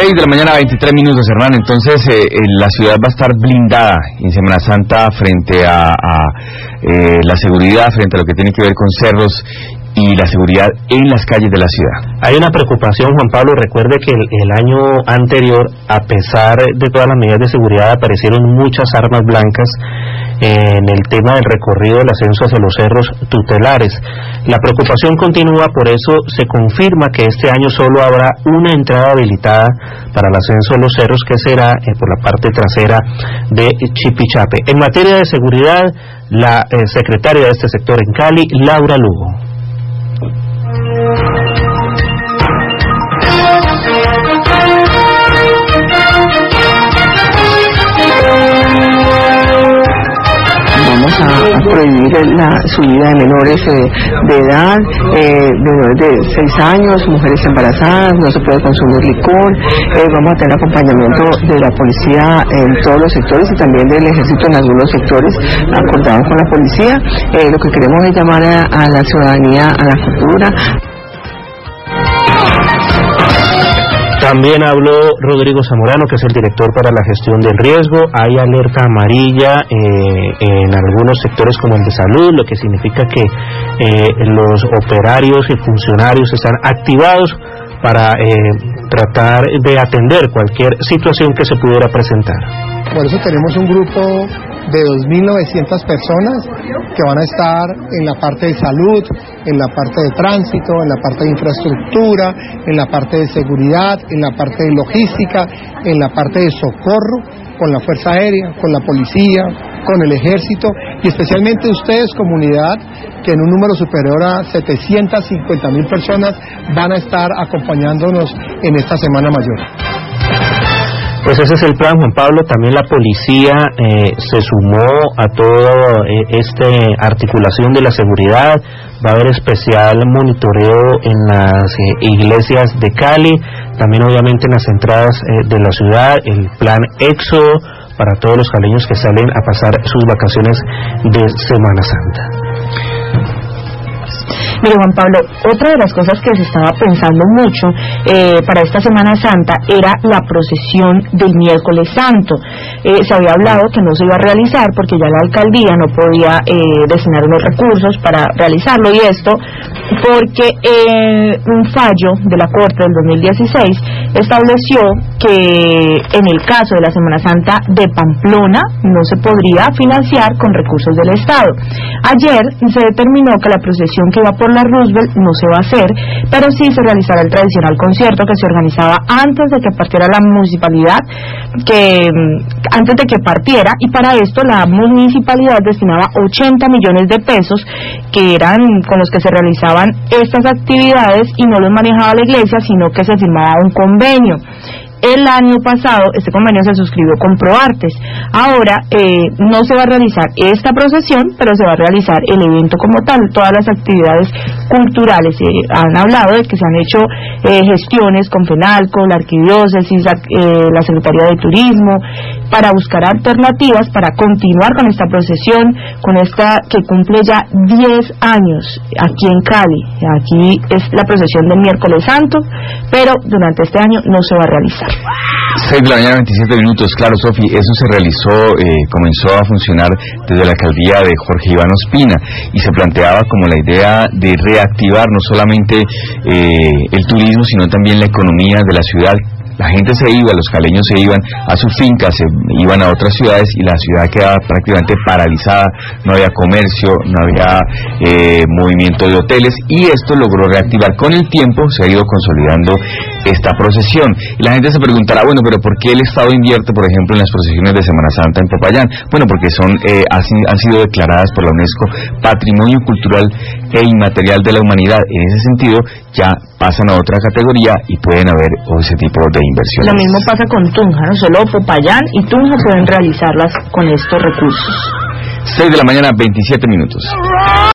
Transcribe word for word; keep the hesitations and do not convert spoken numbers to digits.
seis de la mañana, veintitrés minutos, Hernán. Entonces, eh, la ciudad va a estar blindada en Semana Santa frente a, a eh, la seguridad, frente a lo que tiene que ver con cerros y la seguridad en las calles de la ciudad. Hay una preocupación, Juan Pablo. Recuerde que el, el año anterior, a pesar de todas las medidas de seguridad, aparecieron muchas armas blancas en el tema del recorrido del ascenso hacia los cerros tutelares. La preocupación continúa, por eso se confirma que este año solo habrá una entrada habilitada para el ascenso de los cerros, que será eh, por la parte trasera de Chipichape. En materia de seguridad, la eh, secretaria de este sector en Cali, Laura Lugo. Vamos a, a prohibir la subida de menores eh, de edad, eh, menores de seis años, mujeres embarazadas, no se puede consumir licor, eh, vamos a tener acompañamiento de la policía en todos los sectores y también del ejército en algunos sectores acordados con la policía. Eh, lo que queremos es llamar a, a la ciudadanía a la cultura. También habló Rodrigo Zamorano, que es el director para la gestión del riesgo. Hay alerta amarilla eh, en algunos sectores como el de salud, lo que significa que eh, los operarios y funcionarios están activados para eh, tratar de atender cualquier situación que se pudiera presentar. Por eso tenemos un grupo de dos mil novecientas personas que van a estar en la parte de salud, en la parte de tránsito, en la parte de infraestructura, en la parte de seguridad, en la parte de logística, en la parte de socorro, con la Fuerza Aérea, con la policía, con el ejército y especialmente ustedes, comunidad, que en un número superior a setecientas cincuenta mil personas van a estar acompañándonos en esta Semana Mayor. Pues ese es el plan, Juan Pablo. También la policía eh, se sumó a toda eh, esta articulación de la seguridad. Va a haber especial monitoreo en las eh, iglesias de Cali, también obviamente en las entradas eh, de la ciudad, el plan Éxodo para todos los caleños que salen a pasar sus vacaciones de Semana Santa. Mire, Juan Pablo, otra de las cosas que se estaba pensando mucho eh, para esta Semana Santa era la procesión del miércoles santo. Eh, se había hablado que no se iba a realizar porque ya la alcaldía no podía eh, destinar unos recursos para realizarlo, y esto porque eh, un fallo de la Corte del dos mil dieciséis estableció que en el caso de la Semana Santa de Pamplona no se podría financiar con recursos del Estado. Ayer se determinó que la procesión que iba por la Roosevelt no se va a hacer, pero sí se realizará el tradicional concierto que se organizaba antes de que partiera la municipalidad, que antes de que partiera, y para esto la municipalidad destinaba ochenta millones de pesos, que eran con los que se realizaban estas actividades, y no los manejaba la iglesia, sino que se firmaba un convenio. El año pasado este convenio se suscribió con ProArtes. Ahora eh, no se va a realizar esta procesión, pero se va a realizar el evento como tal, todas las actividades culturales. Eh, han hablado de que se han hecho eh, gestiones con FENALCO, la Arquidiócesis, la, eh, la Secretaría de Turismo, para buscar alternativas para continuar con esta procesión, con esta que cumple ya diez años aquí en Cali. Aquí es la procesión del miércoles santo, pero durante este año no se va a realizar. seis de la mañana, veintisiete minutos. Claro, Sofi, eso se realizó, eh, comenzó a funcionar desde la alcaldía de Jorge Iván Ospina, y se planteaba como la idea de reactivar no solamente eh, el turismo, sino también la economía de la ciudad. La gente se iba, los caleños se iban a sus fincas, se iban a otras ciudades, y la ciudad quedaba prácticamente paralizada. No había comercio, no había eh, movimiento de hoteles, y esto logró reactivar. Con el tiempo se ha ido consolidando esta procesión, y la gente se preguntará, bueno, pero ¿por qué el Estado invierte, por ejemplo, en las procesiones de Semana Santa en Popayán? Bueno, porque son eh, han sido declaradas por la UNESCO Patrimonio Cultural e Inmaterial de la Humanidad. En ese sentido ya pasan a otra categoría y pueden haber ese tipo de inversiones. Lo mismo pasa con Tunja, no solo Popayán y Tunja pueden realizarlas con estos recursos. seis de la mañana, veintisiete minutos.